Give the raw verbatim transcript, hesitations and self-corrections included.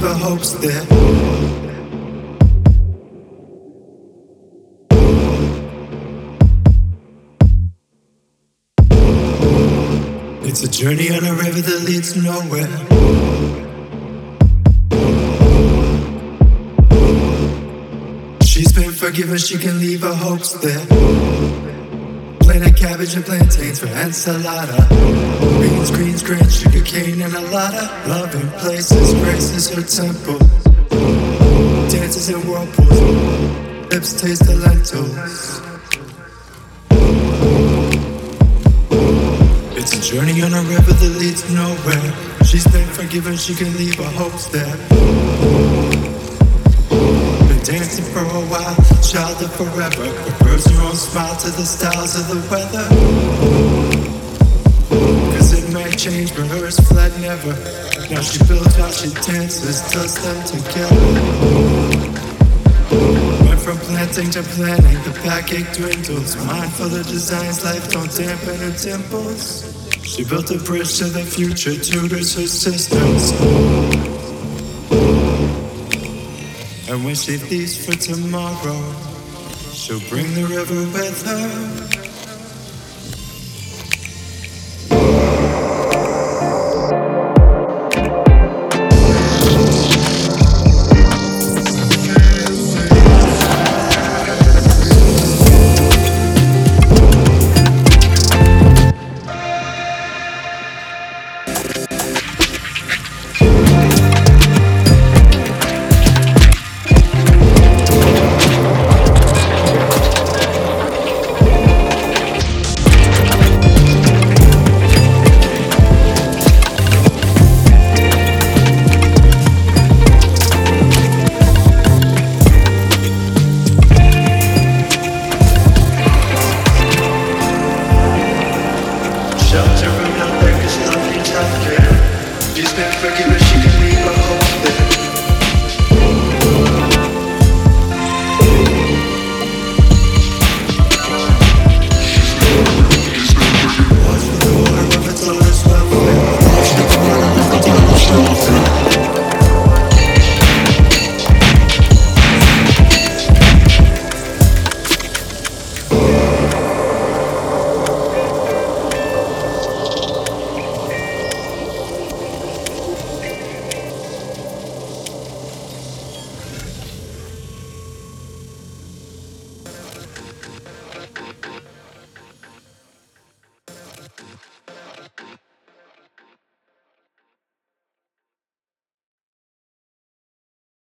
her hopes there. It's a journey on a river that leads nowhere. She's been forgiven, she can leave her hopes there. Plain cabbage and plantains for ensalada. Beans, greens, grain, sugar cane, and a lot of loving places. Grace is her temple. Dances in whirlpools. Lips taste the lentils. It's a journey on a river that leads nowhere. She's been forgiven, she can leave her hopes there. Been dancing for a while, child of forever. Prefers her own smile to the styles of the weather. Cause it may change, but hers fled never. Now she builds how she dances, does them together. Went from planting to planning, the backache dwindles. Mindful of designs, life don't dampen her dimples. She built a bridge to the future, tutors her systems. And when she leaves for tomorrow, she'll bring the river with her.